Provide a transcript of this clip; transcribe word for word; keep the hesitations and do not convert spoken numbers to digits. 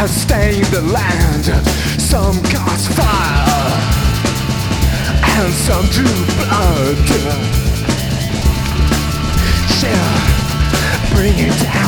stain the land. Some cause fire and some drew blood. Yeah, bring it down.